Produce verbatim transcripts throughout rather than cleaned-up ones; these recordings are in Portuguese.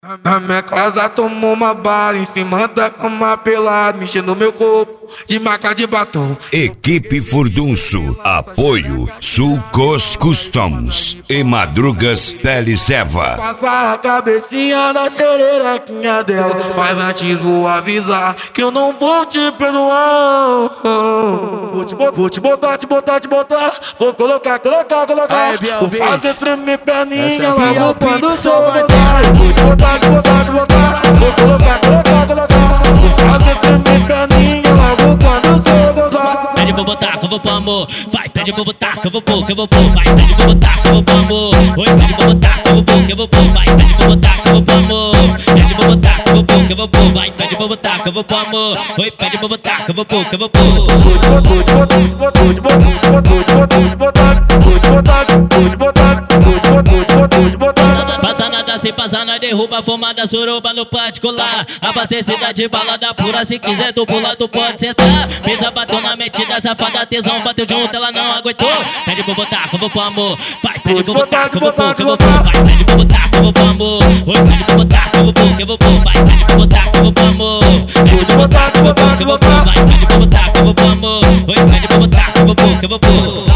Na minha casa tomo uma bala em cima da cama pelada, mexendo meu corpo de marca de batom. Equipe Furdunço, apoio Sulcos Customs e Madrugas Teleceva. Passar a cabecinha na xererequinha dela, mas antes vou avisar que eu não vou te perdoar. Vou te, vou te botar, te botar, te botar. Vou colocar, colocar, colocar. Vou fazer tremer perninha logo quando sou botar. Vou te botar, te botar, te botar. Vou colocar, colocar, colocar. Vou fazer tremer perninha logo quando sou botar. Pede pra botar que eu vou pôr amor. Vai, pede pra botar que eu vou pôr, que eu vou pôr. Vai, pede pra botar que eu vou pôr amor. Oi, pede pra botar que eu vou pôr, que eu vou pôr. Vai, pede pra botar que eu vou pôr amor. Pede pra botar que eu vou pôr, que eu vou pôr. Vai, pede pra botar que eu vou pôr amor. Oi, pede pra botar que eu vou pôr, que eu vou pôr. Vou te botar, vou te botar, vou te botar, vou te botar, vou te botar, vou te botar, vou te botar, vou te botar, vou te botar. Passa nada, se passar, nós derruba. Fumada, suruba no particular. Abastecida de balada pura. Se quiser tu pula, tu pode sentar. Pisa, bateu na metida, safada, tesão. Bateu junto, ela não aguentou. Pede pra botar que eu vou pôr amor. Vai, pede pra botar que eu vou pôr, que eu vou pôr. Vai, pede pra botar que eu vou pôr amor. Oi, pede pra botar que eu vou pôr, que eu vou pôr. Vai, pede pra botar que eu vou pôr amor. Pede pra botar que eu vou pôr, que eu vou pôr. Vai, pede pra botar que eu vou pôr amor. Oi, pede pra botar que eu vou pôr, que eu vou pôr.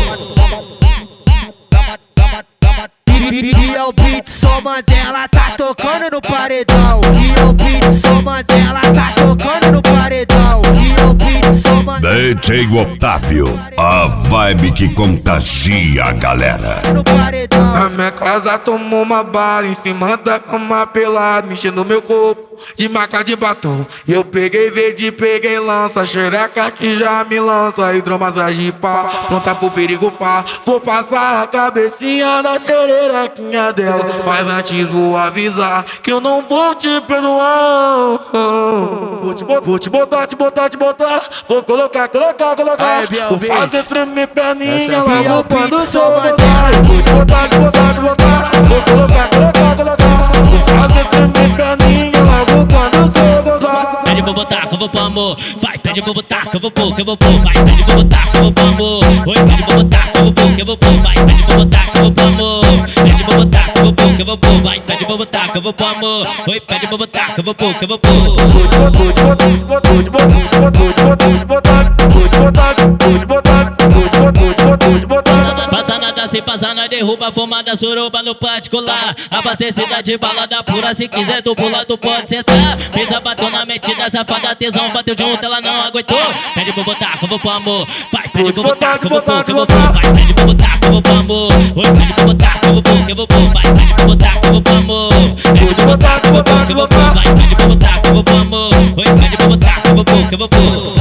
E é o beat, só Mandela tá tocando no paredão. E é o beat, só Mandela tá tocando no paredão. E é o beat, só Mandela D J Otávio, a vibe que contagia a galera. no paredão. Na minha casa tomo uma bala em cima da cama pelada, mexendo meu corpo de marca de batom. E eu peguei verde, peguei lança, xereca que já me lança. Hidromassagem pá, pronta pro perigo pá. Vou passar a cabecinha na xererequinha dela, mas antes vou avisar que eu não vou te perdoar. Vou te, vou te botar, te botar, te botar. Vou colocar, colocar, colocar. Vou fazer tremer perninha logo quando sou botar. Vou te botar, te botar, te botar. Vou colocar, colocar, colocar. Vou fazer tremer perninha logo quando sou botar. Pede pra botar que eu vou pôr amor. Vai, pede pra botar que eu vou pôr, que eu vou pôr. Vai, pede pra botar que eu vou pôr amor. Oi, pede pra botar que eu vou pôr, que eu vou pôr. Vai, pede pra botar que eu vou pôr amor. Pede pra botar que eu vou pôr, que eu vou pôr. Vai, pede pra botar que eu vou pôr amor. Oi, pede pra botar que eu vou pôr, que eu vou pôr. Vou te botar, vou te botar, vou te botar, vou te botar, vou te botar, vou te botar, vou te botar, vou te botar, vou te botar, vou te botar. Passa nada, se passar, nós derruba. Fumada, suruba no particular. Abastecida de balada pura. Se quiser tu pula, tu pode sentar. Pisa, bateu na metida, safada, tesão. Bateu junto, ela não aguentou. Pede pra botar que eu vou pôr amor. Vai, pede pra botar que eu vou pôr, que eu vou pôr. Vai, pede pra botar que eu vou pôr amor. Oi, pede pra botar que eu vou pôr, que eu vou pôr. Vai, pede pra botar que eu vou pôr amor. Pede pra botar que eu vou pôr, que eu vou pôr. Vai, pede pra botar que eu vou pôr amor. Oi, pede pra botar que eu vou pôr, que eu vou pôr.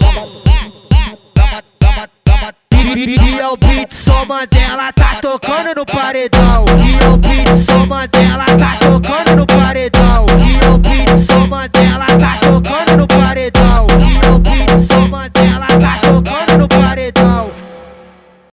E é o beat, só Mandela tá tocando no paredão. E é o beat, só Mandela tá tocando no paredão. E é o beat, só Mandela tá tocando